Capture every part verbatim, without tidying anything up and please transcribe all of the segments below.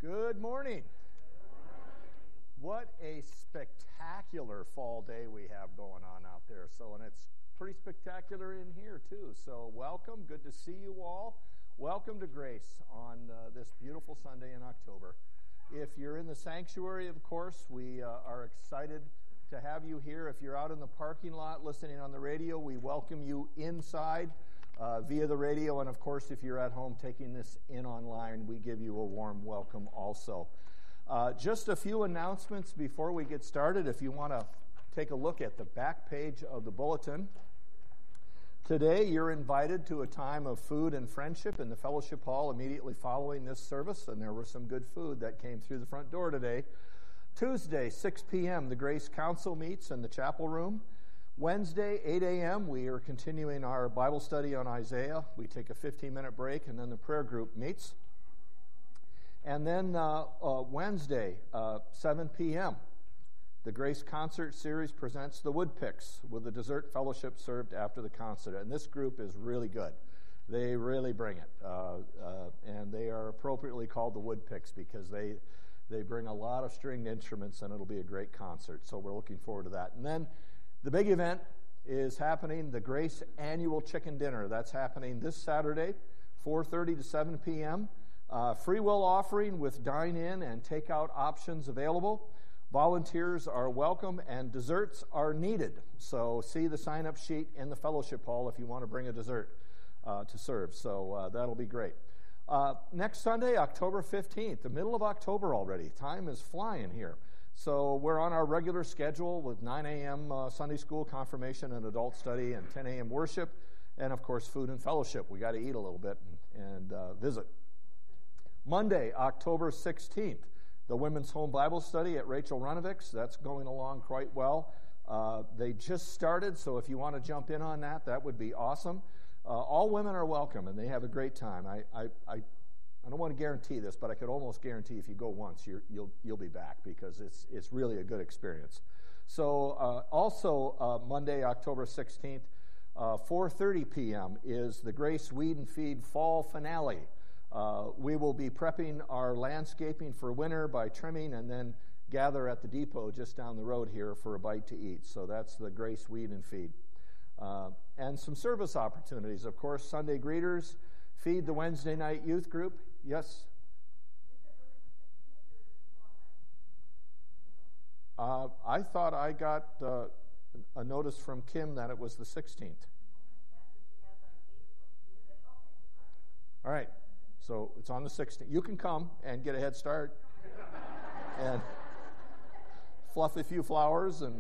Good morning. What a spectacular fall day we have going on out there. So, and it's pretty spectacular in here too. So welcome. Good to see you all. Welcome to Grace on uh, this beautiful Sunday in October. If you're in the sanctuary, of course, we uh, are excited to have you here. If you're out in the parking lot listening on the radio, we welcome you inside uh, via the radio. And of course, if you're at home taking this in online, we give you a warm welcome also. Uh, just a few announcements before we get started. If you want to take a look at the back page of the bulletin, today you're invited to a time of food and friendship in the fellowship hall immediately following this service, and there was some good food that came through the front door today. Tuesday, six p.m., the Grace Council meets in the chapel room. Wednesday, eight a.m., we are continuing our Bible study on Isaiah. We take a fifteen-minute break, and then the prayer group meets. And then uh, uh, Wednesday, uh, seven p.m., the Grace Concert Series presents the Woodpicks with the dessert fellowship served after the concert. And this group is really good. They really bring it. Uh, uh, and they are appropriately called the Woodpicks because they, they bring a lot of stringed instruments, and it'll be a great concert. So we're looking forward to that. And then the big event is happening, the Grace Annual Chicken Dinner. That's happening this Saturday, four thirty to seven p.m., Uh, free will offering with dine-in and take-out options available. Volunteers are welcome and desserts are needed. So see the sign-up sheet in the fellowship hall if you want to bring a dessert uh, to serve. So uh, that'll be great. Uh, next Sunday, October fifteenth, the middle of October already. Time is flying here. So we're on our regular schedule with nine a.m. Uh, Sunday school, confirmation, and adult study, and ten a.m. worship, and of course food and fellowship. We got to eat a little bit and, and uh, visit. Monday, October sixteenth, the Women's Home Bible Study at Rachel Runovich's. That's going along quite well. Uh, they just started, so if you want to jump in on that, that would be awesome. Uh, all women are welcome, and they have a great time. I, I, I, I don't want to guarantee this, but I could almost guarantee if you go once, you're, you'll you'll be back because it's it's really a good experience. So uh, also uh, Monday, October sixteenth, uh, four thirty p.m. is the Grace Weed and Feed Fall Finale. Uh, we will be prepping our landscaping for winter by trimming and then gather at the depot just down the road here for a bite to eat. So that's the Grace Weed and Feed. Uh, and some service opportunities. Of course, Sunday greeters, feed the Wednesday night youth group. Yes? Uh, I thought I got uh, a notice from Kim that it was the sixteenth. All right. So it's on the sixteenth. You can come and get a head start and fluff a few flowers. and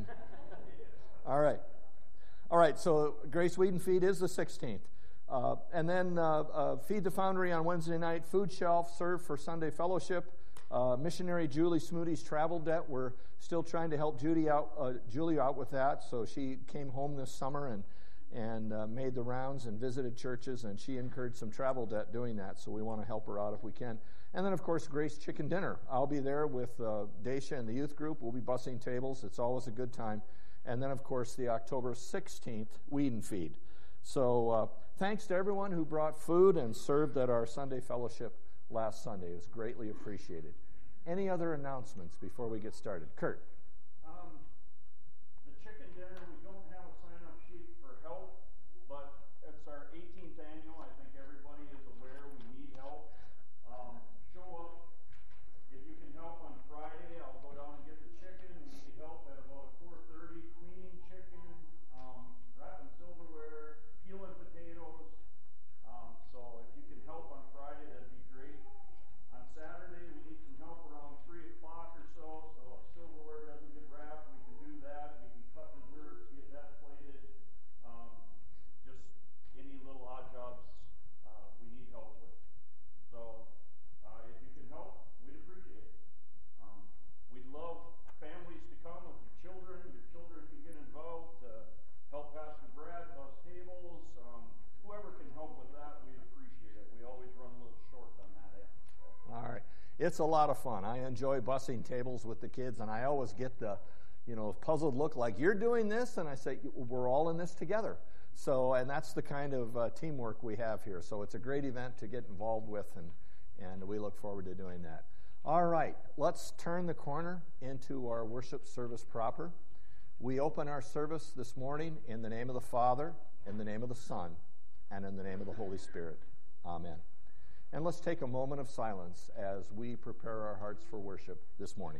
All right. All right, so Grace Weed and Feed is the sixteenth. Uh, and then uh, uh, Feed the Foundry on Wednesday night, food shelf, serve for Sunday fellowship. Uh, missionary Julie Smoody's travel debt. We're still trying to help Judy out, uh, Julie out with that. So she came home this summer and and uh, made the rounds and visited churches, and she incurred some travel debt doing that, so we want to help her out if we can. And then, of course, Grace Chicken Dinner. I'll be there with uh, Daisha and the youth group. We'll be bussing tables. It's always a good time. And then, of course, the October sixteenth Weed and Feed. So uh, thanks to everyone who brought food and served at our Sunday fellowship last Sunday. It was greatly appreciated. Any other announcements before we get started? Kurt. Um, the chicken dinner, we don't have a sign-up sheet for help, but it's our eighteenth annual. I think everybody is aware we need help. Um, show up. If you can help on Friday, I'll go down and get the chicken. We need help at about four thirty, cleaning chicken, um, wrapping silverware, peeling potatoes. Um, so if you can help on Friday, that'd be great. On Saturday, we need some help around three o'clock or so, so if silverware doesn't get wrapped, we can do that. We can cut desserts, get that plated. Um, just any little odd jobs uh, we need help with. So uh, if you can help, we'd appreciate it. Um, we'd love families to come with your children. Your children can get involved to help Pastor Brad bus tables. Um, whoever can help with that, we'd appreciate it. We always run a little short on that end. So. All right. It's a lot of fun. I enjoy bussing tables with the kids, and I always get the, you know, puzzled look like, you're doing this? And I say, we're all in this together. So, and that's the kind of uh, teamwork we have here. So it's a great event to get involved with, and, and we look forward to doing that. All right, let's turn the corner into our worship service proper. We open our service this morning in the name of the Father, in the name of the Son, and in the name of the Holy Spirit. Amen. And let's take a moment of silence as we prepare our hearts for worship this morning.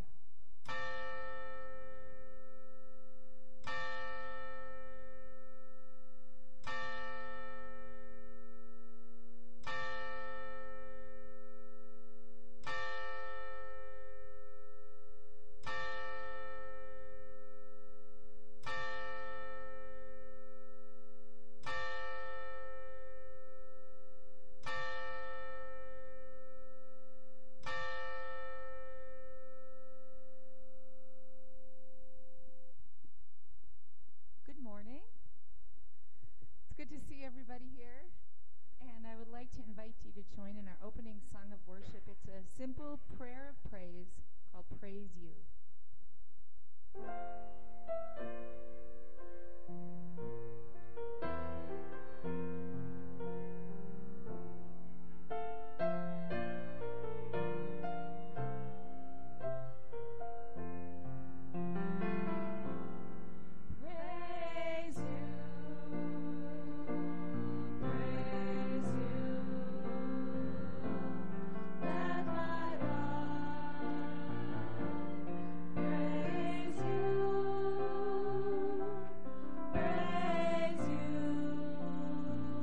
Join in our opening song of worship. It's a simple prayer of praise called Praise You. Praise you.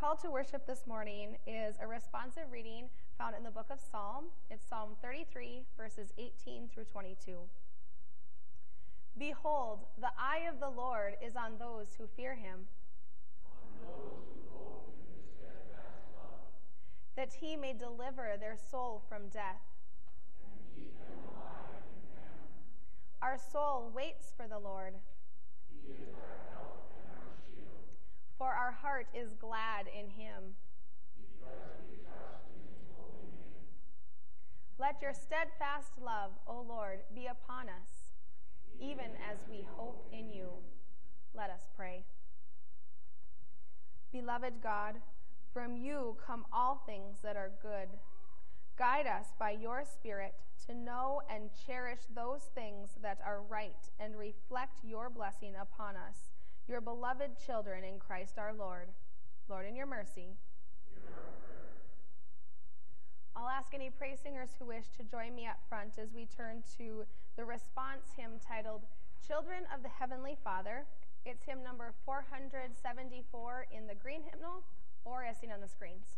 call to worship this morning is a responsive reading found in the book of Psalm. It's Psalm thirty-three, verses eighteen through twenty-two. Behold, the eye of the Lord is on those who fear him, on those who hope in his steadfast love, that he may deliver their soul from death. and keep them alive in heaven. Our soul waits for the Lord, He is our help and our shield, for our heart is glad in him. because we trust in his holy name. Let your steadfast love, O Lord, be upon us, even as we hope in you. Let us pray. Beloved God, from you come all things that are good. Guide us by your Spirit to know and cherish those things that are right and reflect your blessing upon us, your beloved children in Christ our Lord. Lord, in your mercy. I'll ask any praise singers who wish to join me up front as we turn to the response hymn titled Children of the Heavenly Father. It's hymn number four hundred seventy-four in the green hymnal, or as seen on the screens.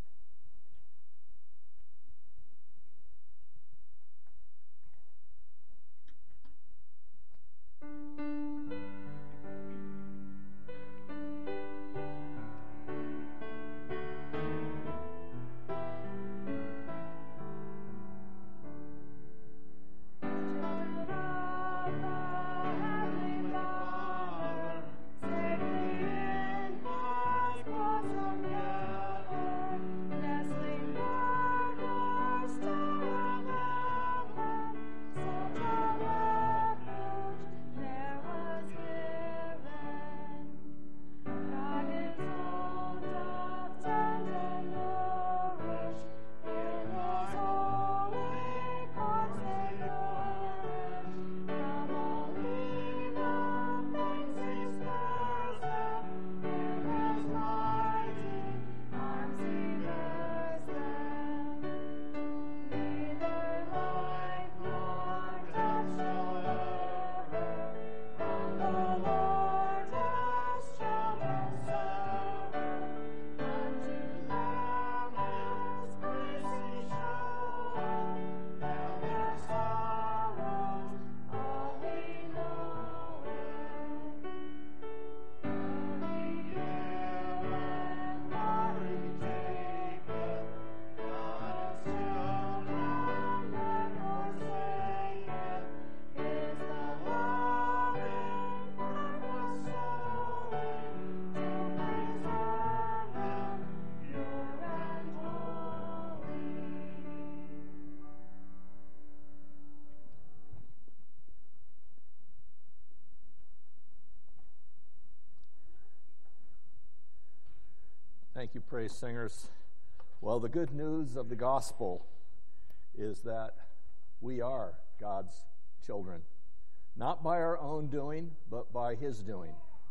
Thank you, praise singers. Well, the good news of the gospel is that we are God's children, not by our own doing, but by his doing.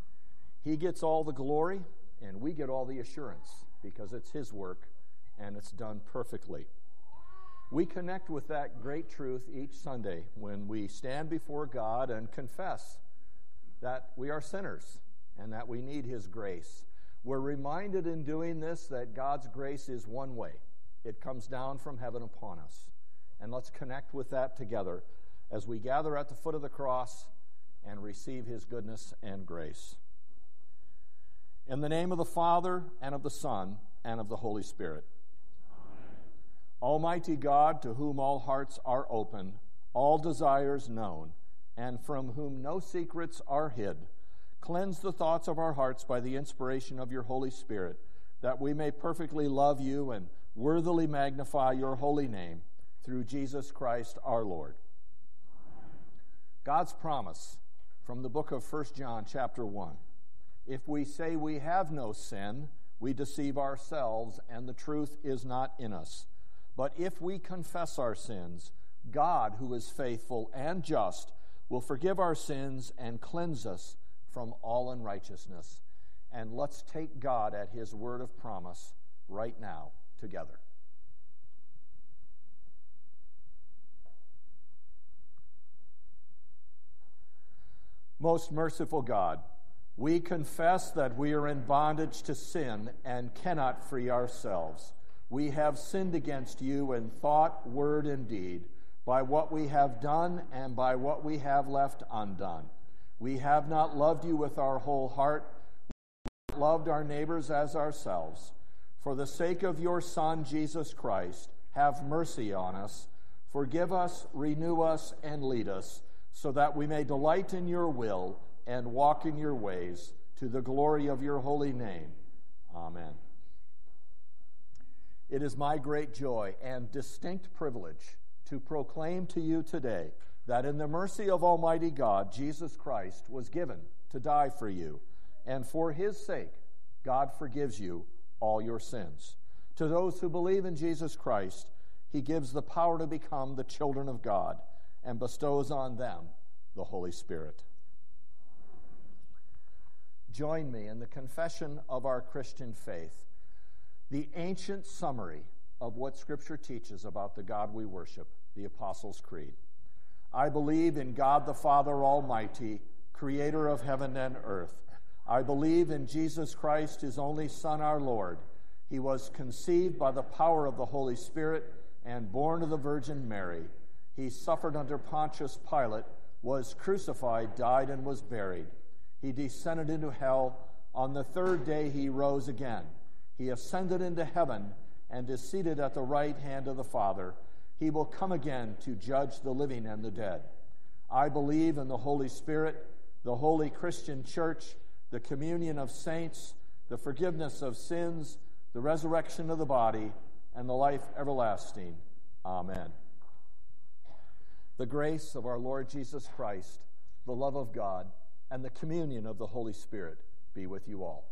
He gets all the glory, and we get all the assurance, because it's his work, and it's done perfectly. We connect with that great truth each Sunday when we stand before God and confess that we are sinners and that we need his grace. We're reminded in doing this that God's grace is one way. It comes down from heaven upon us. And let's connect with that together as we gather at the foot of the cross and receive his goodness and grace. In the name of the Father, and of the Son, and of the Holy Spirit. Amen. Almighty God, to whom all hearts are open, all desires known, and from whom no secrets are hid, cleanse the thoughts of our hearts by the inspiration of your Holy Spirit, that we may perfectly love you and worthily magnify your holy name, through Jesus Christ our Lord. Amen. God's promise from the book of First John chapter one. If we say we have no sin, we deceive ourselves, and the truth is not in us. But if we confess our sins, God, who is faithful and just, will forgive our sins and cleanse us from all unrighteousness. And let's take God at his word of promise right now together. Most merciful God, We confess that we are in bondage to sin and cannot free ourselves. We have sinned against you in thought, word, and deed, by what we have done and by what we have left undone. We have not loved you with our whole heart, we have loved our neighbors as ourselves. For the sake of your Son, Jesus Christ, have mercy on us, forgive us, renew us, and lead us, so that we may delight in your will and walk in your ways, to the glory of your holy name. Amen. It is my great joy and distinct privilege to proclaim to you today that in the mercy of Almighty God, Jesus Christ was given to die for you, and for his sake, God forgives you all your sins. To those who believe in Jesus Christ, he gives the power to become the children of God and bestows on them the Holy Spirit. Join me in the confession of our Christian faith, the ancient summary of what Scripture teaches about the God we worship, the Apostles' Creed. I believe in God the Father Almighty, creator of heaven and earth. I believe in Jesus Christ, his only Son, our Lord. He was conceived by the power of the Holy Spirit and born of the Virgin Mary. He suffered under Pontius Pilate, was crucified, died, and was buried. He descended into hell. On the third day he rose again. He ascended into heaven and is seated at the right hand of the Father. He will come again to judge the living and the dead. I believe in the Holy Spirit, the holy Christian church, the communion of saints, the forgiveness of sins, the resurrection of the body, and the life everlasting. Amen. The grace of our Lord Jesus Christ, the love of God, and the communion of the Holy Spirit be with you all.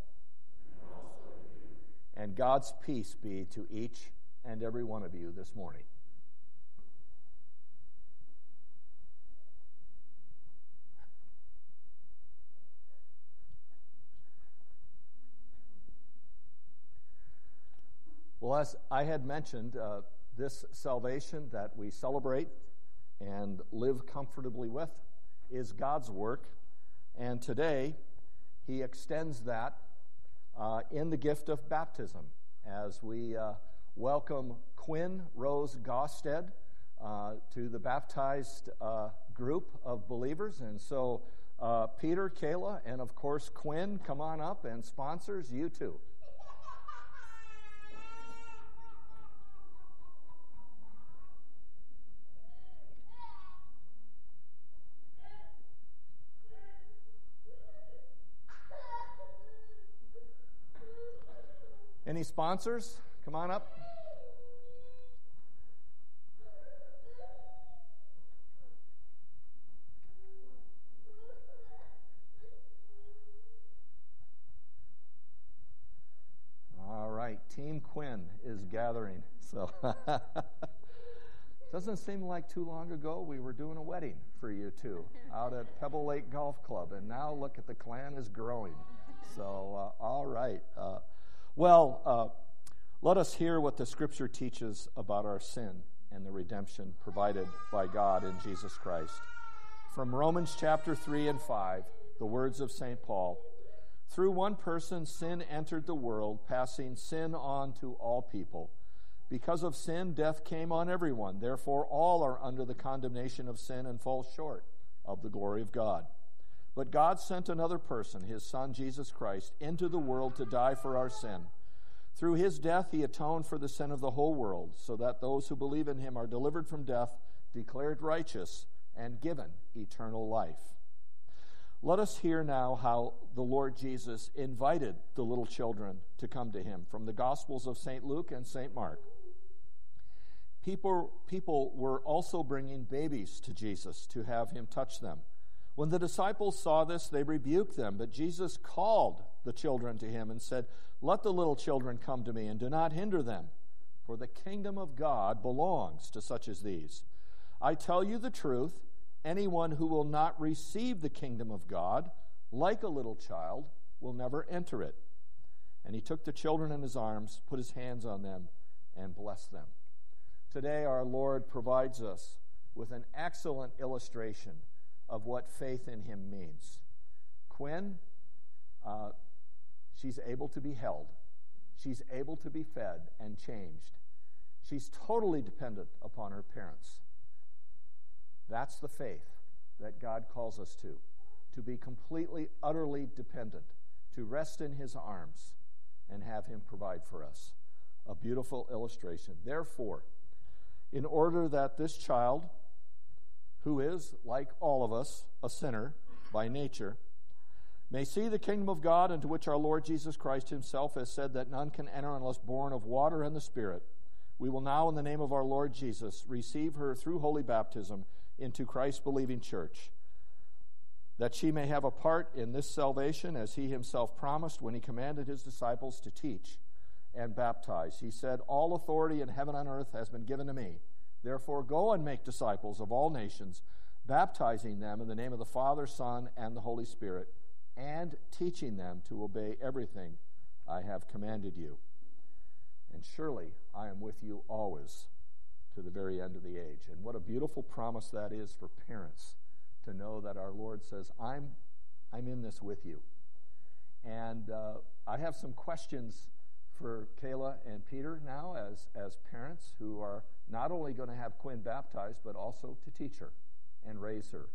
And God's peace be to each and every one of you this morning. Well, as I had mentioned, uh, this salvation that we celebrate and live comfortably with is God's work. And today, he extends that uh, in the gift of baptism as we uh, welcome Quinn Rose Gosted uh, to the baptized uh, group of believers. And so, uh, Peter, Kayla, and of course, Quinn, come on up, and sponsors, you too. Any sponsors? Come on up. All right, Team Quinn is gathering. So doesn't seem like too long ago we were doing a wedding for you two out at Pebble Lake Golf Club, and now look at the clan is growing. So uh, all right. Uh, Well, uh, let us hear what the Scripture teaches about our sin and the redemption provided by God in Jesus Christ. From Romans chapter three and five, the words of Saint Paul, "Through one person sin entered the world, passing sin on to all people. Because of sin, death came on everyone. Therefore, all are under the condemnation of sin and fall short of the glory of God. But God sent another person, his Son, Jesus Christ, into the world to die for our sin. Through his death, he atoned for the sin of the whole world, so that those who believe in him are delivered from death, declared righteous, and given eternal life." Let us hear now how the Lord Jesus invited the little children to come to him from the Gospels of Saint Luke and Saint Mark. People, people were also bringing babies to Jesus to have him touch them. When the disciples saw this, they rebuked them, but Jesus called the children to him and said, "Let the little children come to me, and do not hinder them, for the kingdom of God belongs to such as these. I tell you the truth, anyone who will not receive the kingdom of God, like a little child, will never enter it." And he took the children in his arms, put his hands on them, and blessed them. Today our Lord provides us with an excellent illustration of what faith in him means. Quinn, uh, she's able to be held. She's able to be fed and changed. She's totally dependent upon her parents. That's the faith that God calls us to, to be completely, utterly dependent, to rest in his arms and have him provide for us. A beautiful illustration. Therefore, in order that this child, who is, like all of us, a sinner by nature, may see the kingdom of God, into which our Lord Jesus Christ himself has said that none can enter unless born of water and the Spirit, we will now, in the name of our Lord Jesus, receive her through holy baptism into Christ's believing church, that she may have a part in this salvation, as he himself promised when he commanded his disciples to teach and baptize. He said, all authority in heaven and earth has been given to me. Therefore, go and make disciples of all nations, baptizing them in the name of the Father, Son, and the Holy Spirit, and teaching them to obey everything I have commanded you. And surely I am with you always to the very end of the age. And what a beautiful promise that is for parents, to know that our Lord says, I'm, I'm in this with you. And uh, I have some questions for Kayla and Peter now as, as parents who are not only going to have Quinn baptized, but also to teach her and raise her.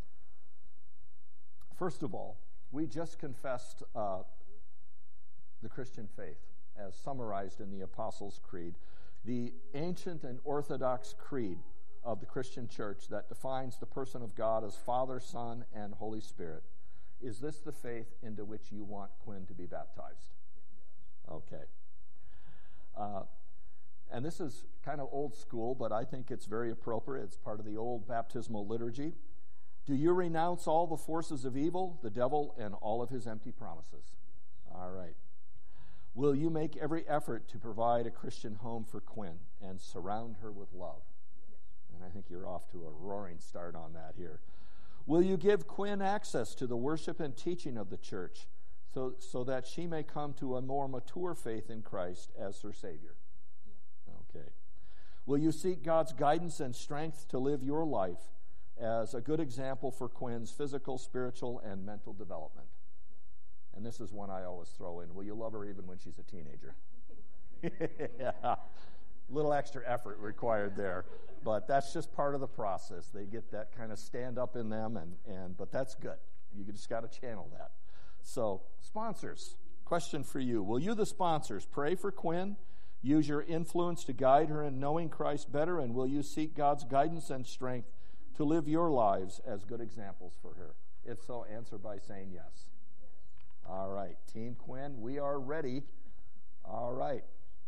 First of all, we just confessed uh, the Christian faith as summarized in the Apostles' Creed, the ancient and orthodox creed of the Christian church that defines the person of God as Father, Son, and Holy Spirit. Is this the faith into which you want Quinn to be baptized? Okay. Uh, and this is kind of old school, but I think it's very appropriate. It's part of the old baptismal liturgy. Do you renounce all the forces of evil, the devil, and all of his empty promises? All right. Will you make every effort to provide a Christian home for Quinn and surround her with love? And I think you're off to a roaring start on that here. Will you give Quinn access to the worship and teaching of the church so, so that she may come to a more mature faith in Christ as her Savior? Okay. Will you seek God's guidance and strength to live your life as a good example for Quinn's physical, spiritual, and mental development? And this is one I always throw in. Will you love her even when she's a teenager? Yeah. A little extra effort required there. But that's just part of the process. They get that kind of stand up in them, and, and but that's good. You just got to channel that. So, sponsors, question for you. Will you, the sponsors, pray for Quinn, use your influence to guide her in knowing Christ better, and will you seek God's guidance and strength to live your lives as good examples for her? If so, answer by saying yes. All right, Team Quinn, we are ready. All right.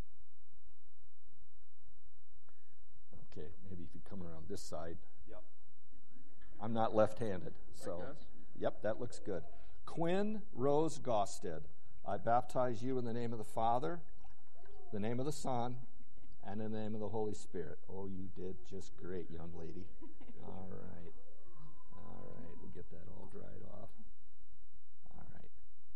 Okay, maybe if you come around this side. Yep. I'm not left-handed, so. Like this? Yep, that looks good. Quinn Rose Gosted, I baptize you in the name of the Father, the name of the Son, and in the name of the Holy Spirit. Oh, you did just great, young lady. All right. All right, we'll get that all dried off. All right.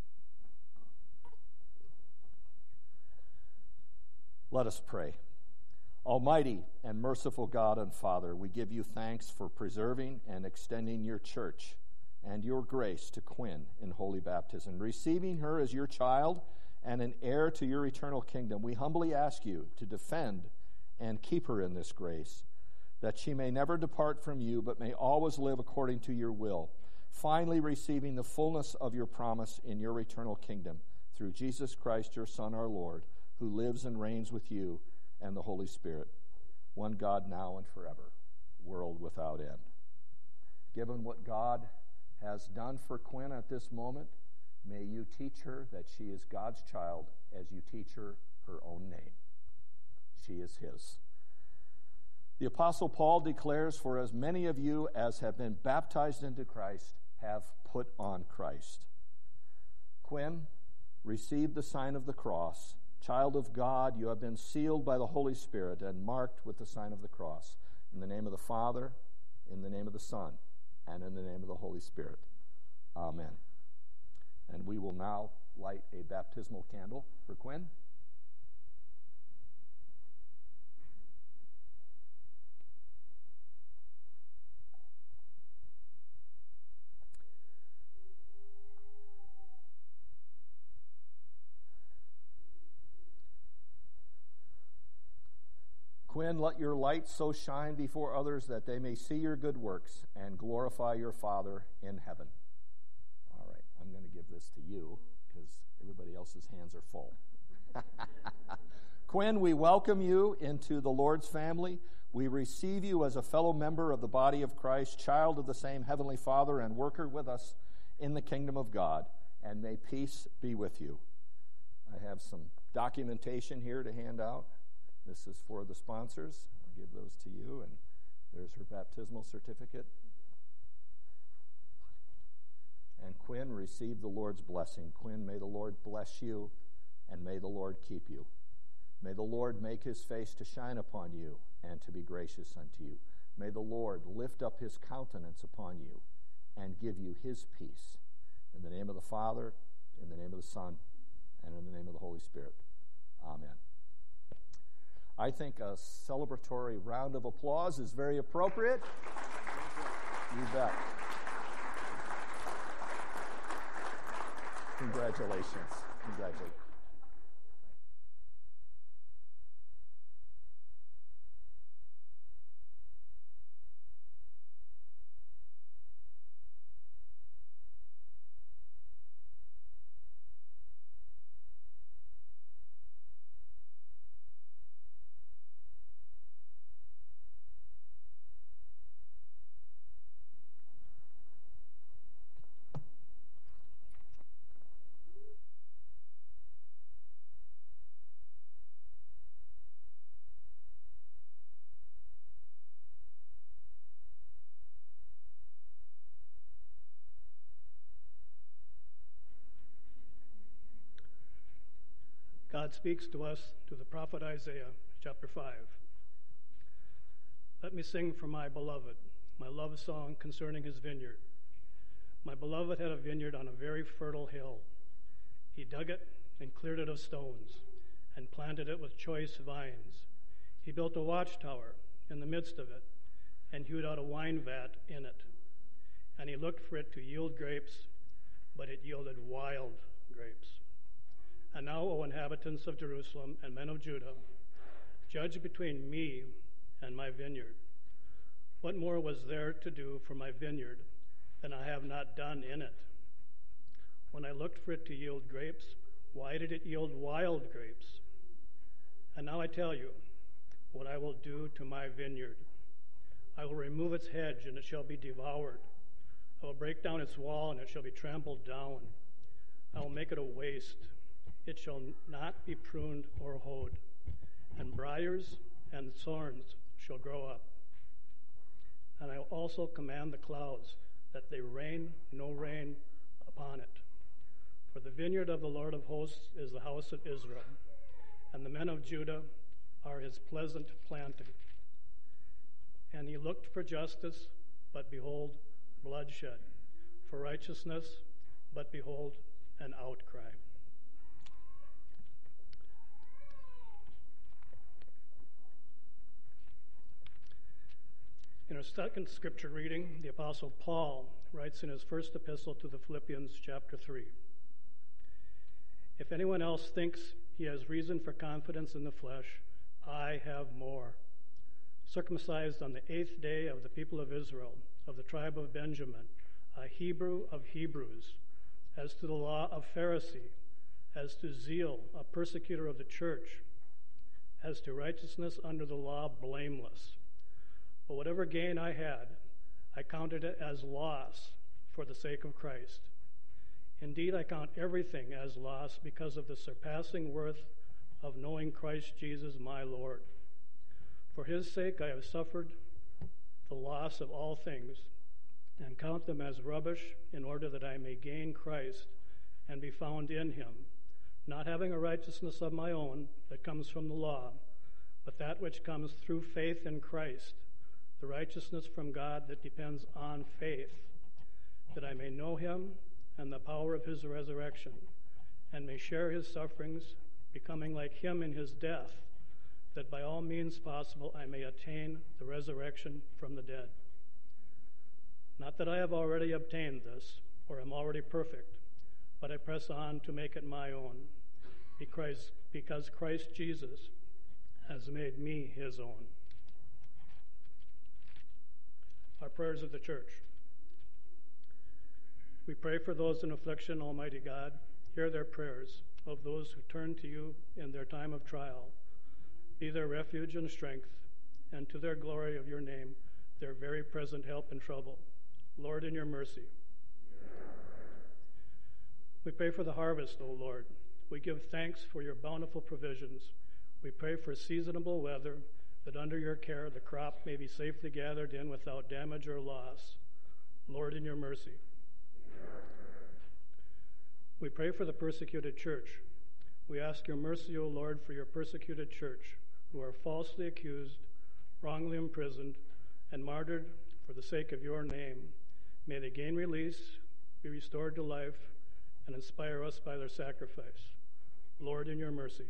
Let us pray. Almighty and merciful God and Father, we give you thanks for preserving and extending your church and your grace to Quinn in holy baptism. Receiving her as your child and an heir to your eternal kingdom, we humbly ask you to defend and keep her in this grace, that she may never depart from you, but may always live according to your will, finally receiving the fullness of your promise in your eternal kingdom, through Jesus Christ, your Son, our Lord, who lives and reigns with you and the Holy Spirit, one God now and forever, world without end. Given what God has done for Quinn at this moment, may you teach her that she is God's child as you teach her her own name. She is his. The Apostle Paul declares, for as many of you as have been baptized into Christ have put on Christ. Quinn, receive the sign of the cross. Child of God, you have been sealed by the Holy Spirit and marked with the sign of the cross. In the name of the Father, in the name of the Son, and in the name of the Holy Spirit. Amen. And we will now light a baptismal candle for Quinn. Quinn, let your light so shine before others that they may see your good works and glorify your Father in heaven. All right, I'm going to give this to you because everybody else's hands are full. Quinn, we welcome you into the Lord's family. We receive you as a fellow member of the body of Christ, child of the same Heavenly Father, and worker with us in the kingdom of God. And may peace be with you. I have some documentation here to hand out. This is for the sponsors. I'll give those to you, and there's her baptismal certificate. And Quinn, receive the Lord's blessing. Quinn, may the Lord bless you, and may the Lord keep you. May the Lord make his face to shine upon you and to be gracious unto you. May the Lord lift up his countenance upon you and give you his peace. In the name of the Father, in the name of the Son, and in the name of the Holy Spirit. Amen. I think a celebratory round of applause is very appropriate. You bet. Congratulations. Congratulations. God speaks to us through the prophet Isaiah, chapter five. Let me sing for my beloved, my love song concerning his vineyard. My beloved had a vineyard on a very fertile hill. He dug it and cleared it of stones and planted it with choice vines. He built a watchtower in the midst of it and hewed out a wine vat in it. And he looked for it to yield grapes, but it yielded wild grapes. And now, O inhabitants of Jerusalem and men of Judah, judge between me and my vineyard. What more was there to do for my vineyard than I have not done in it? When I looked for it to yield grapes, why did it yield wild grapes? And now I tell you what I will do to my vineyard. I will remove its hedge, and it shall be devoured. I will break down its wall, and it shall be trampled down. I will make it a waste. It shall not be pruned or hoed, and briars and thorns shall grow up. And I will also command the clouds that they rain no rain upon it. For the vineyard of the Lord of hosts is the house of Israel, and the men of Judah are his pleasant planting. And he looked for justice, but behold, bloodshed, for righteousness, but behold, an outcry. In our second scripture reading, the Apostle Paul writes in his first epistle to the Philippians, chapter three. If anyone else thinks he has reason for confidence in the flesh, I have more. Circumcised on the eighth day of the people of Israel, of the tribe of Benjamin, a Hebrew of Hebrews, as to the law of Pharisee, as to zeal, a persecutor of the church, as to righteousness under the law, blameless. But whatever gain I had, I counted it as loss for the sake of Christ. Indeed, I count everything as loss because of the surpassing worth of knowing Christ Jesus my Lord. For his sake I have suffered the loss of all things, and count them as rubbish in order that I may gain Christ and be found in him, not having a righteousness of my own that comes from the law, but that which comes through faith in Christ, the righteousness from God that depends on faith, that I may know him and the power of his resurrection, and may share his sufferings, becoming like him in his death, that by all means possible I may attain the resurrection from the dead. Not that I have already obtained this, or am already perfect, but I press on to make it my own, because, because Christ Jesus has made me his own. Our prayers of the church. We pray for those in affliction, Almighty God. Hear their prayers of those who turn to you in their time of trial. Be their refuge and strength, and to their glory of your name, their very present help in trouble. Lord, in your mercy. We pray for the harvest, O Lord. We give thanks for your bountiful provisions. We pray for seasonable weather, that under your care the crop may be safely gathered in without damage or loss. Lord, in your mercy. We pray for the persecuted church. We ask your mercy, O Lord, for your persecuted church, who are falsely accused, wrongly imprisoned, and martyred for the sake of your name. May they gain release, be restored to life, and inspire us by their sacrifice. Lord, in your mercy.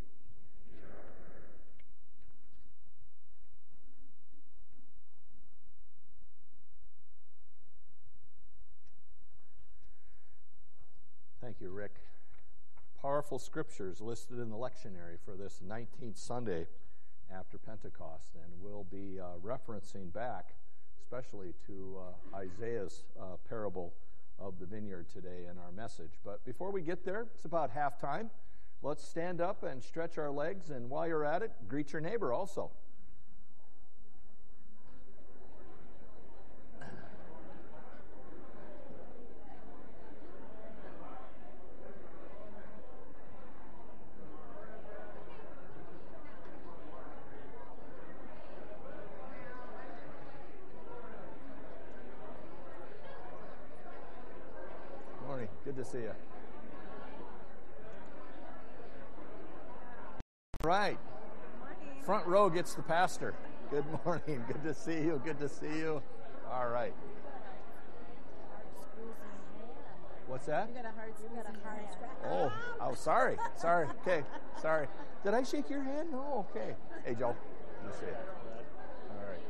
Thank you, Rick. Powerful scriptures listed in the lectionary for this nineteenth Sunday after Pentecost, and we'll be uh, referencing back especially to uh, Isaiah's uh, parable of the vineyard today in our message. But before we get there, it's about halftime. Let's stand up and stretch our legs, and while you're at it, greet your neighbor also. Good to see you. Right. Front row gets the pastor. Good morning. Good to see you. Good to see you. All right. What's that? You got a hard, you got a hard Oh, oh, sorry. Sorry. Okay. Sorry. Did I shake your hand? No. Okay. Hey, Joe. Good to see you. All right.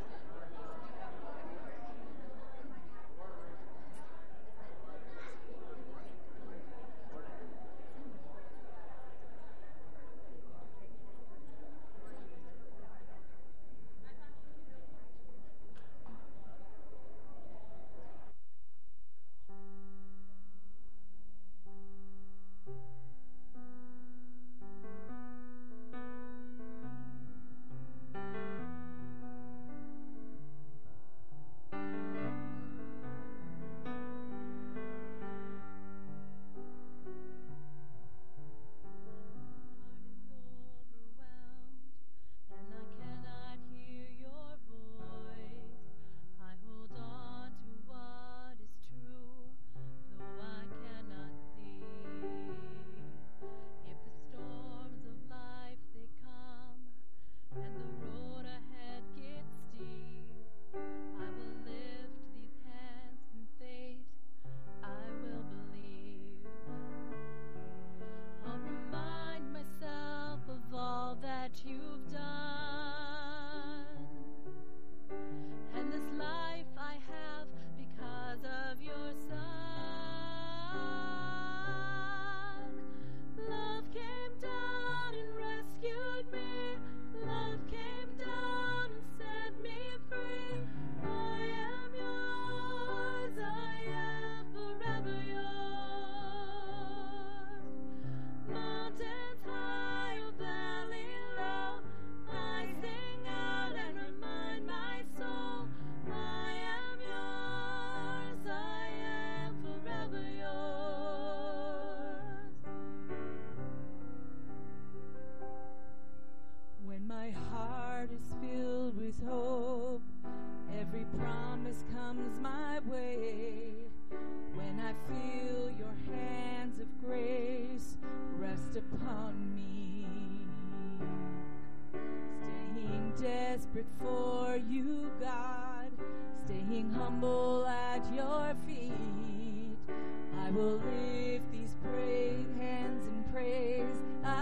For you, God, staying humble at your feet, I will lift these praying hands in praise.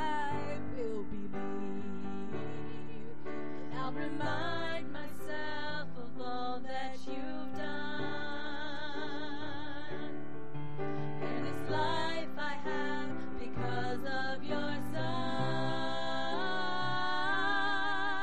I will believe. I'll remind myself of all that you've done, and this life I have because of your Son.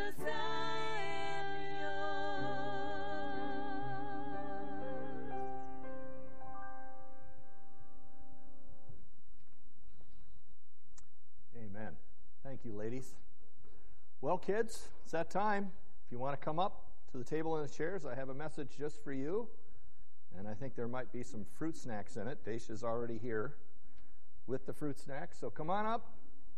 Jesus, I am yours. Amen. Thank you, ladies. Well, kids, it's that time. If you want to come up to the table and the chairs, I have a message just for you. And I think there might be some fruit snacks in it. Daisha's already here with the fruit snacks. So come on up.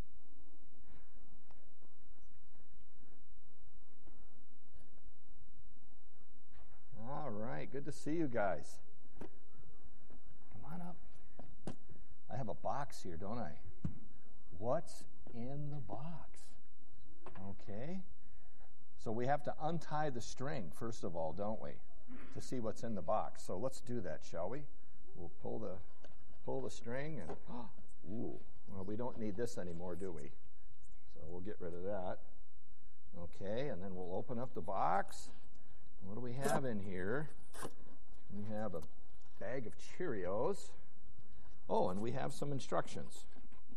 All right. Good to see you guys. Come on up. I have a box here, don't I? What's in the box? Okay. So we have to untie the string, first of all, don't we? To see what's in the box. So let's do that, shall we? We'll pull the pull the string and oh, ooh, well, we don't need this anymore, do we? So we'll get rid of that. Okay, and then we'll open up the box. What do we have in here? We have a bag of Cheerios. Oh, and we have some instructions.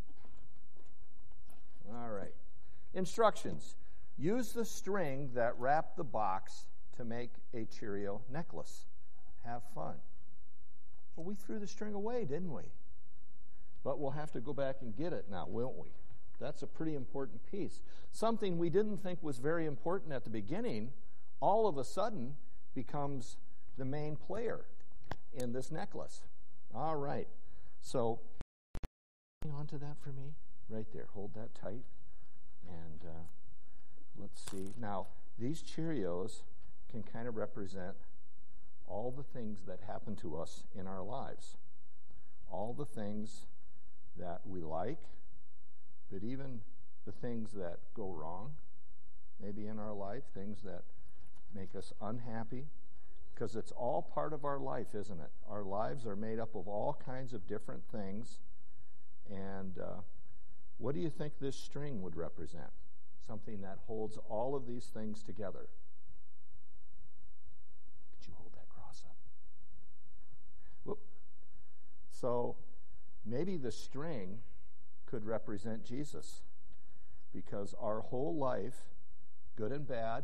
All right. Instructions. Use the string that wrapped the box to make a Cheerio necklace. Have fun. Well, we threw the string away, didn't we? But we'll have to go back and get it now, won't we? That's a pretty important piece. Something we didn't think was very important at the beginning, all of a sudden becomes the main player in this necklace. All right. So, hang on to that for me. Right there. Hold that tight. And uh, let's see. Now, these Cheerios can kind of represent all the things that happen to us in our lives. All the things that we like, but even the things that go wrong, maybe in our life, things that make us unhappy, because it's all part of our life, isn't it? Our lives are made up of all kinds of different things. And uh, what do you think this string would represent? Something that holds all of these things together. Could you hold that cross up? Whoop. So maybe the string could represent Jesus, because our whole life, good and bad,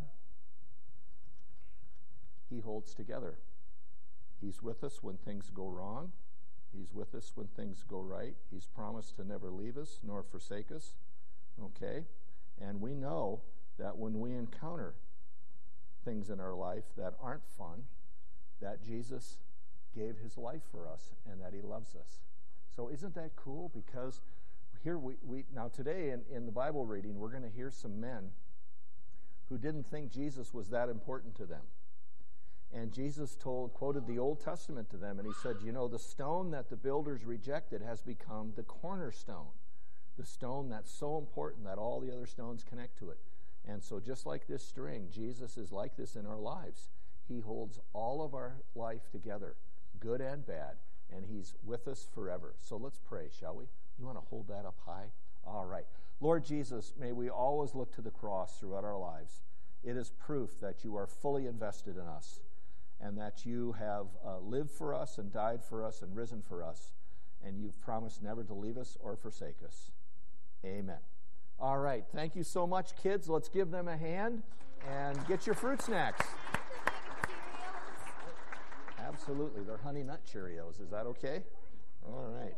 he holds together. He's with us when things go wrong. He's with us when things go right. He's promised to never leave us nor forsake us. Okay? And we know that when we encounter things in our life that aren't fun, that Jesus gave his life for us and that he loves us. So isn't that cool? Because here we, we now today in, in the Bible reading, we're going to hear some men who didn't think Jesus was that important to them. And Jesus told, quoted the Old Testament to them, and he said, you know, the stone that the builders rejected has become the cornerstone, the stone that's so important that all the other stones connect to it. And so just like this string, Jesus is like this in our lives. He holds all of our life together, good and bad, and he's with us forever. So let's pray, shall we? You want to hold that up high? All right. Lord Jesus, may we always look to the cross throughout our lives. It is proof that you are fully invested in us, and that you have uh, lived for us and died for us and risen for us, and you've promised never to leave us or forsake us. Amen. All right. Thank you so much, kids. Let's give them a hand and get your fruit snacks. Absolutely. They're Honey Nut Cheerios. Is that okay? All right.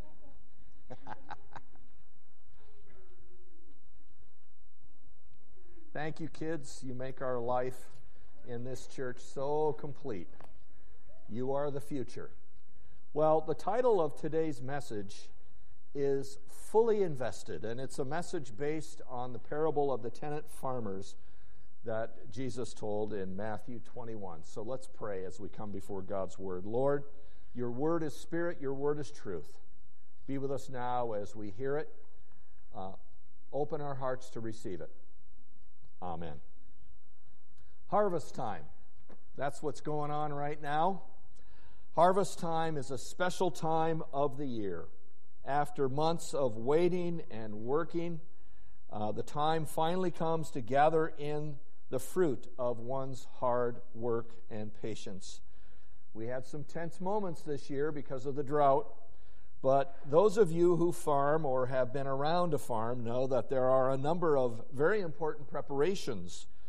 Thank you, kids. You make our life in this church so complete. You are the future. Well, the title of today's message is Fully Invested, and it's a message based on the parable of the tenant farmers that Jesus told in Matthew twenty-one. So let's pray as we come before God's word. Lord, your word is spirit, your word is truth. Be with us now as we hear it. Uh, open our hearts to receive it. Amen. Harvest time. That's what's going on right now. Harvest time is a special time of the year. After months of waiting and working, uh, the time finally comes to gather in the fruit of one's hard work and patience. We had some tense moments this year because of the drought, but those of you who farm or have been around a farm know that there are a number of very important preparations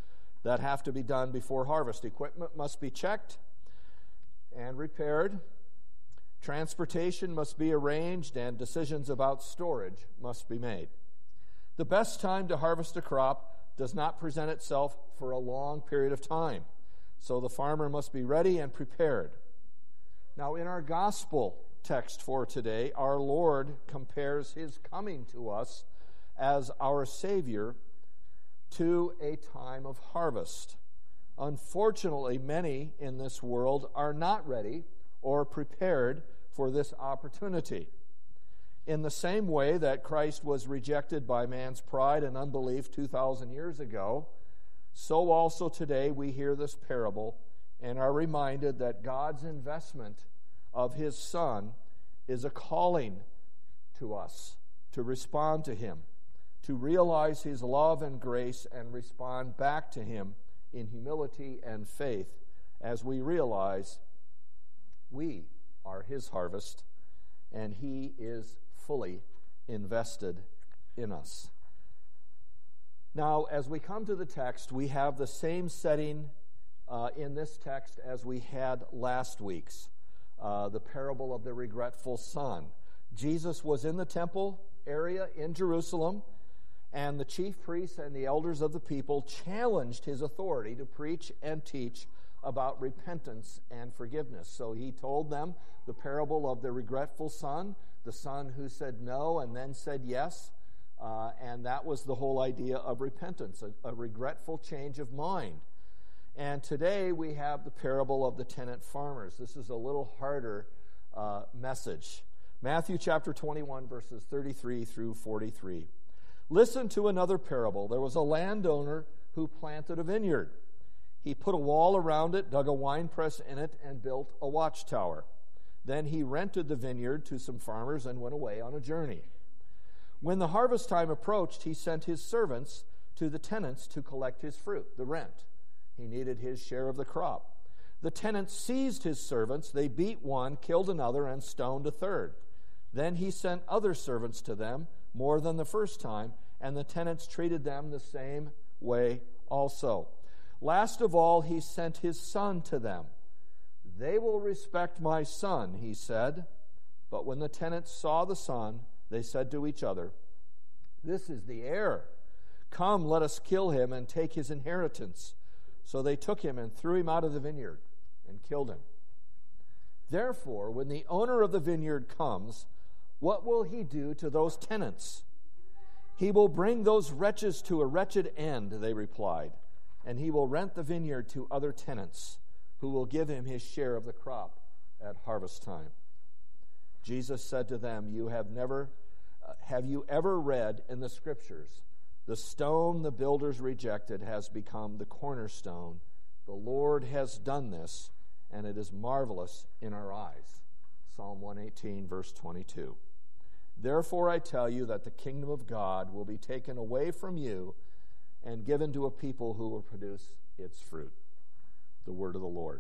that have to be done before harvest. Equipment must be checked and repaired. Transportation must be arranged, and decisions about storage must be made. The best time to harvest a crop does not present itself for a long period of time, so the farmer must be ready and prepared. Now, in our gospel text for today, our Lord compares his coming to us as our Savior to a time of harvest. Unfortunately, many in this world are not ready or prepared for this opportunity. In the same way that Christ was rejected by man's pride and unbelief two thousand years ago, so also today we hear this parable and are reminded that God's investment of his Son is a calling to us to respond to him, to realize his love and grace and respond back to him in humility and faith as we realize we are his harvest and he is fully invested in us. Now, as we come to the text, we have the same setting uh, in this text as we had last week's, uh, the parable of the regretful son. Jesus was in the temple area in Jerusalem, and the chief priests and the elders of the people challenged his authority to preach and teach about repentance and forgiveness. So he told them the parable of the regretful son, the son who said no and then said yes, uh, and that was the whole idea of repentance, a, a regretful change of mind. And today we have the parable of the tenant farmers. This is a little harder uh, message. Matthew chapter twenty-one, verses thirty-three through forty-three. Listen to another parable. There was a landowner who planted a vineyard. He put a wall around it, dug a winepress in it, and built a watchtower. Then he rented the vineyard to some farmers and went away on a journey. When the harvest time approached, he sent his servants to the tenants to collect his fruit, the rent. He needed his share of the crop. The tenants seized his servants. They beat one, killed another, and stoned a third. Then he sent other servants to them, more than the first time, and the tenants treated them the same way also. Last of all, he sent his son to them. They will respect my son, he said. But when the tenants saw the son, they said to each other, this is the heir. Come, let us kill him and take his inheritance. So they took him and threw him out of the vineyard and killed him. Therefore, when the owner of the vineyard comes, what will he do to those tenants? He will bring those wretches to a wretched end, they replied, and he will rent the vineyard to other tenants who will give him his share of the crop at harvest time. Jesus said to them, "You have never, uh, have you ever read in the Scriptures, the stone the builders rejected has become the cornerstone. The Lord has done this, and it is marvelous in our eyes." Psalm one eighteen, verse twenty-two. Therefore I tell you that the kingdom of God will be taken away from you and given to a people who will produce its fruit. The word of the Lord.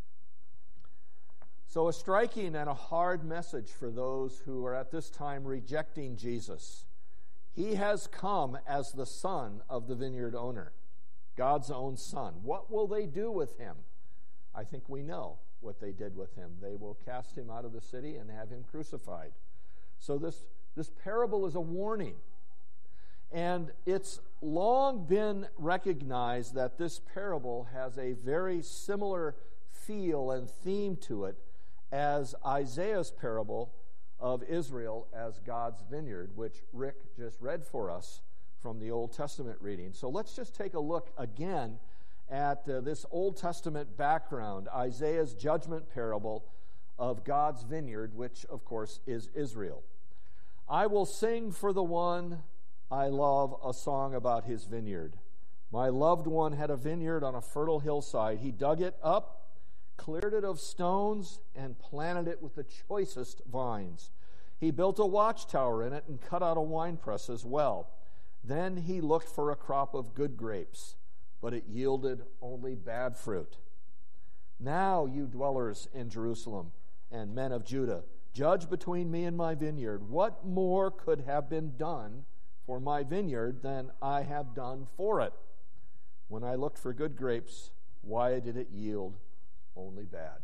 So a striking and a hard message for those who are at this time rejecting Jesus. He has come as the son of the vineyard owner, God's own son. What will they do with him? I think we know what they did with him. They will cast him out of the city and have him crucified. So this, this parable is a warning. And it's long been recognized that this parable has a very similar feel and theme to it as Isaiah's parable of Israel as God's vineyard, which Rick just read for us from the Old Testament reading. So let's just take a look again at uh, this Old Testament background, Isaiah's judgment parable of God's vineyard, which, of course, is Israel. I will sing for the one I love a song about his vineyard. My loved one had a vineyard on a fertile hillside. He dug it up, cleared it of stones, and planted it with the choicest vines. He built a watchtower in it and cut out a winepress as well. Then he looked for a crop of good grapes, but it yielded only bad fruit. Now, you dwellers in Jerusalem and men of Judah, judge between me and my vineyard. What more could have been done for my vineyard than I have done for it? When I looked for good grapes, why did it yield only bad?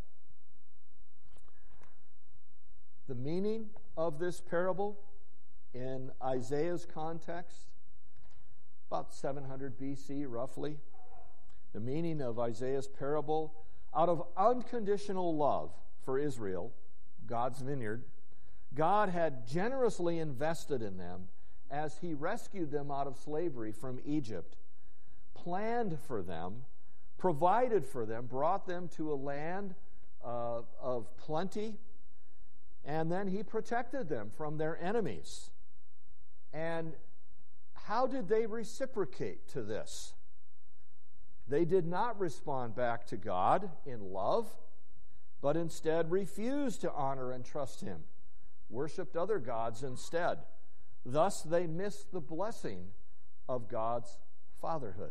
The meaning of this parable in Isaiah's context, about seven hundred B C roughly, the meaning of Isaiah's parable, out of unconditional love for Israel, God's vineyard, God had generously invested in them as he rescued them out of slavery from Egypt, planned for them, provided for them, brought them to a land uh, of plenty, and then he protected them from their enemies. And how did they reciprocate to this? They did not respond back to God in love, but instead refused to honor and trust him, worshipped other gods instead. Thus, they missed the blessing of God's fatherhood.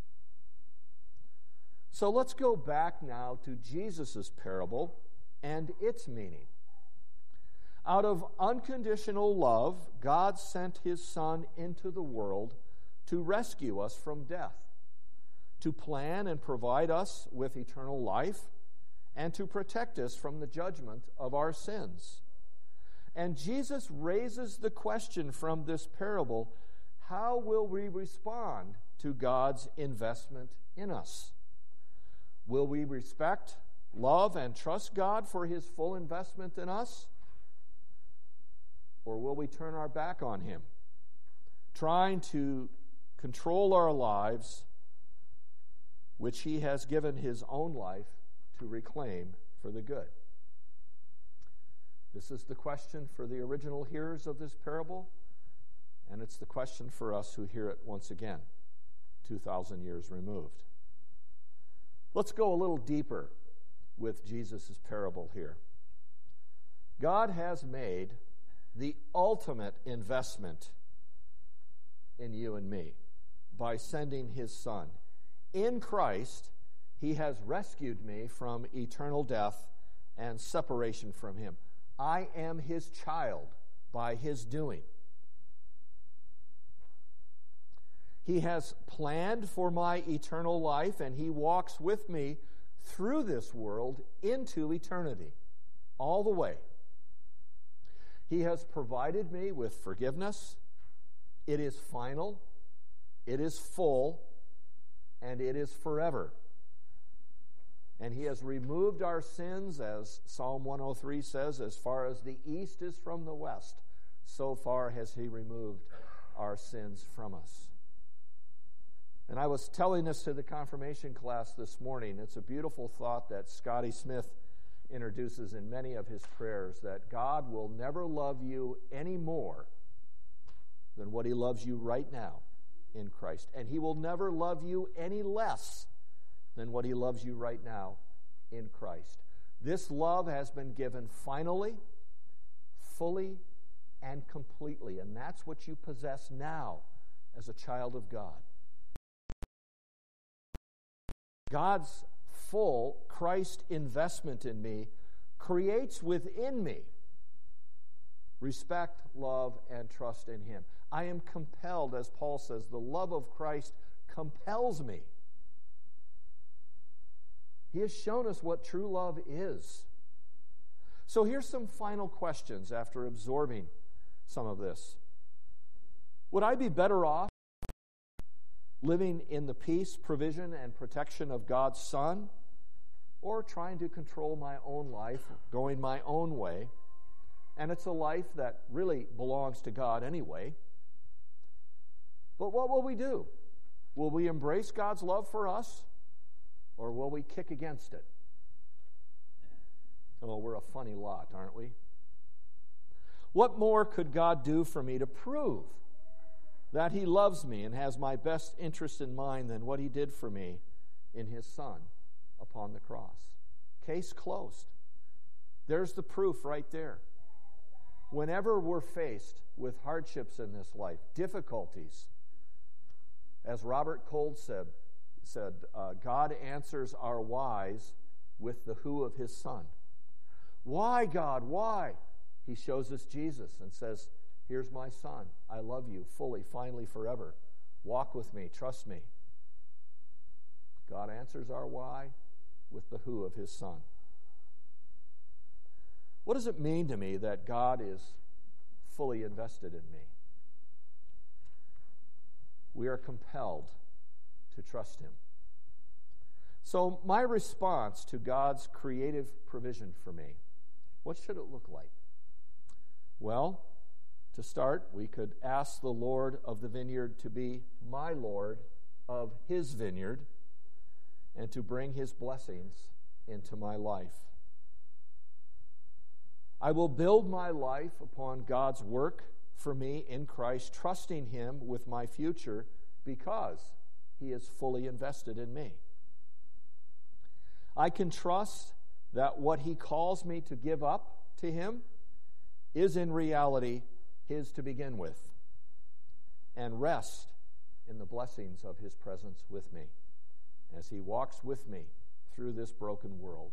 So let's go back now to Jesus' parable and its meaning. Out of unconditional love, God sent his Son into the world to rescue us from death, to plan and provide us with eternal life, and to protect us from the judgment of our sins. And Jesus raises the question from this parable, how will we respond to God's investment in us? Will we respect, love, and trust God for his full investment in us? Or will we turn our back on him, trying to control our lives, which he has given his own life to reclaim for the good? This is the question for the original hearers of this parable, and it's the question for us who hear it once again, two thousand years removed. Let's go a little deeper with Jesus' parable here. God has made the ultimate investment in you and me by sending his Son. In Christ, he has rescued me from eternal death and separation from him. I am his child by his doing. He has planned for my eternal life, and he walks with me through this world into eternity, all the way. He has provided me with forgiveness. It is final, it is full, and it is forever. And he has removed our sins, as Psalm one oh three says, as far as the east is from the west, so far has he removed our sins from us. And I was telling this to the confirmation class this morning. It's a beautiful thought that Scotty Smith introduces in many of his prayers, that God will never love you any more than what he loves you right now in Christ. And he will never love you any less than what he loves you right now in Christ. This love has been given finally, fully, and completely. And that's what you possess now as a child of God. God's full Christ investment in me creates within me respect, love, and trust in him. I am compelled, as Paul says, the love of Christ compels me. He has shown us what true love is. So here's some final questions after absorbing some of this. Would I be better off living in the peace, provision, and protection of God's Son, or trying to control my own life, going my own way? And it's a life that really belongs to God anyway. But what will we do? Will we embrace God's love for us, or will we kick against it? Oh, we're a funny lot, aren't we? What more could God do for me to prove that he loves me and has my best interest in mind than what he did for me in his Son upon the cross? Case closed. There's the proof right there. Whenever we're faced with hardships in this life, difficulties, as Robert Cold said, said uh, God answers our whys with the who of his Son. Why, God, why? He shows us Jesus and says, here's my Son. I love you fully, finally, forever. Walk with me. Trust me. God answers our why with the who of his Son. What does it mean to me that God is fully invested in me? We are compelled to trust him. So my response to God's creative provision for me, what should it look like? Well, to start, we could ask the Lord of the vineyard to be my Lord of his vineyard and to bring his blessings into my life. I will build my life upon God's work for me in Christ, trusting him with my future because he is fully invested in me. I can trust that what he calls me to give up to him is in reality his to begin with, and rest in the blessings of his presence with me as he walks with me through this broken world.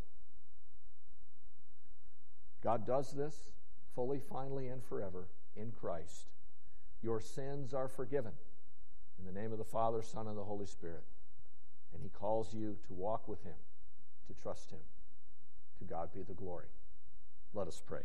God does this fully, finally, and forever in Christ. Your sins are forgiven in the name of the Father, Son, and the Holy Spirit. And he calls you to walk with him, to trust him. To God be the glory. Let us pray.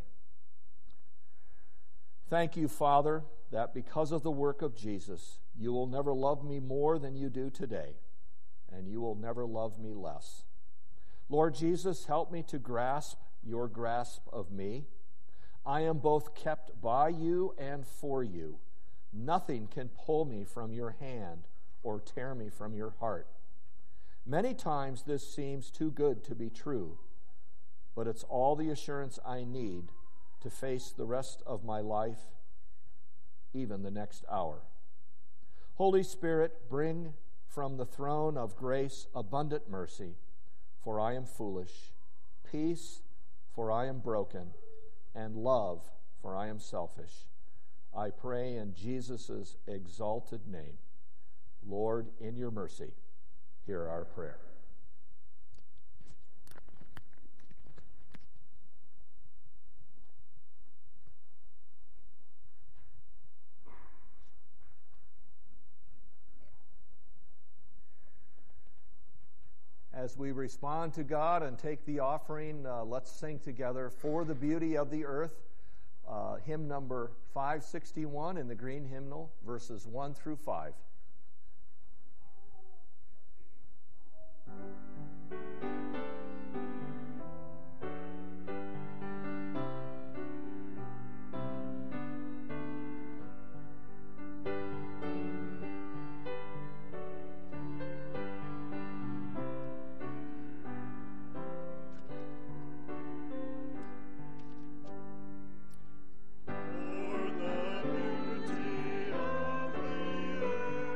Thank you, Father, that because of the work of Jesus, you will never love me more than you do today, and you will never love me less. Lord Jesus, help me to grasp your grasp of me. I am both kept by you and for you. Nothing can pull me from your hand or tear me from your heart. Many times this seems too good to be true, but it's all the assurance I need to face the rest of my life, even the next hour. Holy Spirit, bring from the throne of grace abundant mercy, for I am foolish, peace, for I am broken, and love, for I am selfish. I pray in Jesus' exalted name. Lord, in your mercy, hear our prayer. As we respond to God and take the offering, uh, let's sing together For the Beauty of the Earth, uh, hymn number five sixty-one in the green hymnal, verses one through five. For the beauty of the earth.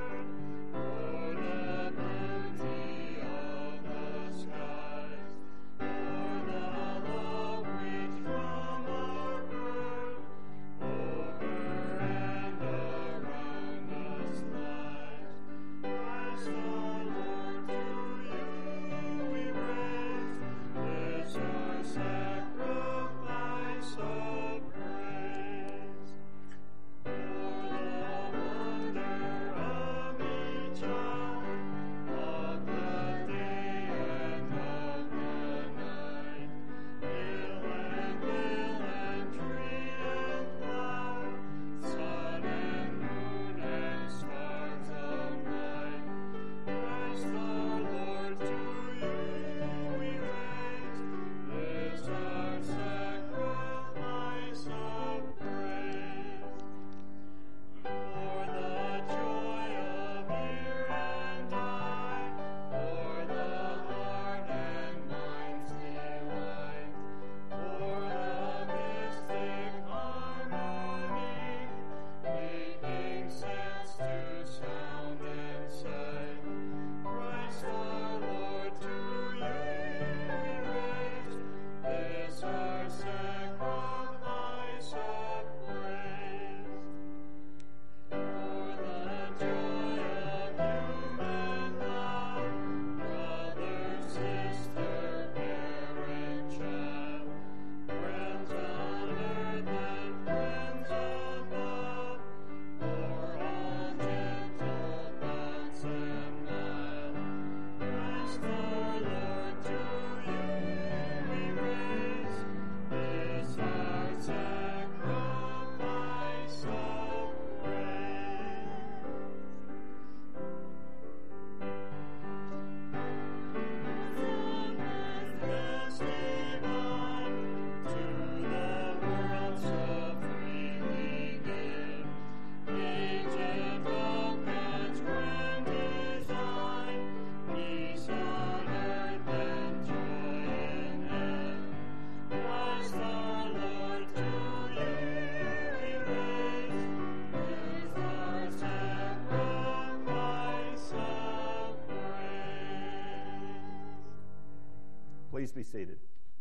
Please be seated.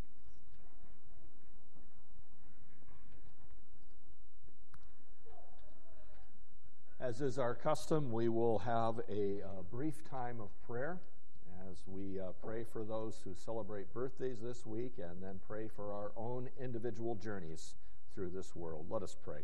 As is our custom, we will have a uh, brief time of prayer as we uh, pray for those who celebrate birthdays this week and then pray for our own individual journeys through this world. Let us pray.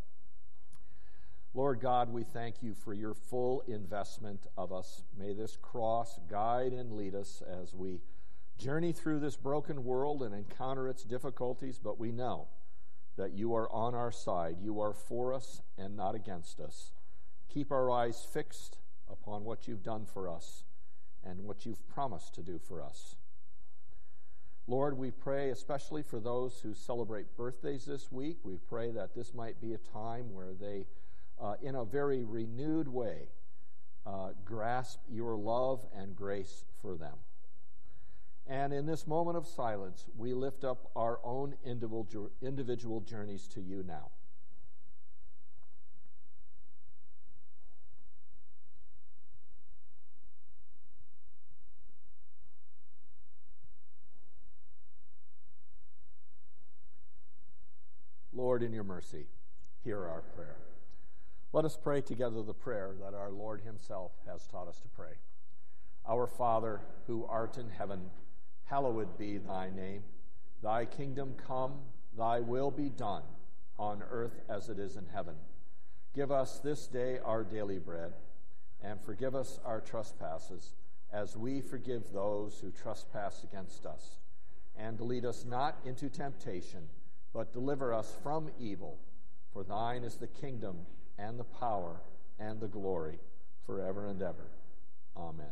Lord God, we thank you for your full investment of us. May this cross guide and lead us as we journey through this broken world and encounter its difficulties, but we know that you are on our side. You are for us and not against us. Keep our eyes fixed upon what you've done for us and what you've promised to do for us. Lord, we pray especially for those who celebrate birthdays this week. We pray that this might be a time where they, uh, in a very renewed way, uh, grasp your love and grace for them. And in this moment of silence, we lift up our own individual, individual journeys to you now. Lord, in your mercy, hear our prayer. Let us pray together the prayer that our Lord himself has taught us to pray. Our Father, who art in heaven, hallowed be thy name. Thy kingdom come, thy will be done, on earth as it is in heaven. Give us this day our daily bread, and forgive us our trespasses, as we forgive those who trespass against us. And lead us not into temptation, but deliver us from evil. For thine is the kingdom, and the power, and the glory, forever and ever. Amen.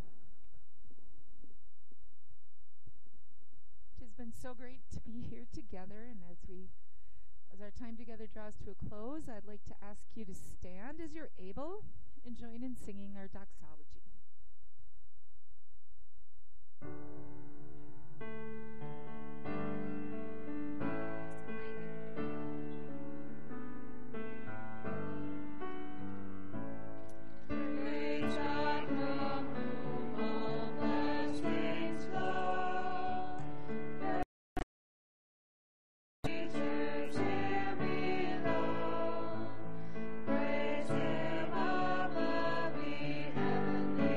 It has been so great to be here together, and as we, as our time together draws to a close, I'd like to ask you to stand as you're able and join in singing our doxology. Praise him above the heavenly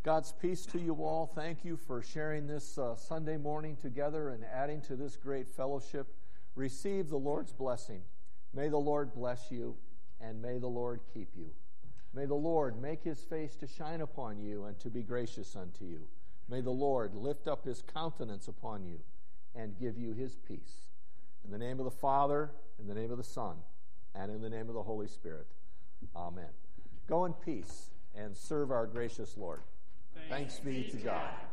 God's peace to you all. Thank you for sharing this uh, Sunday morning together and adding to this great fellowship. Receive the Lord's blessing. May the Lord bless you, and may the Lord keep you. May the Lord make his face to shine upon you and to be gracious unto you. May the Lord lift up his countenance upon you and give you his peace. In the name of the Father, in the name of the Son, and in the name of the Holy Spirit. Amen. Go in peace and serve our gracious Lord. Thanks, Thanks be to God.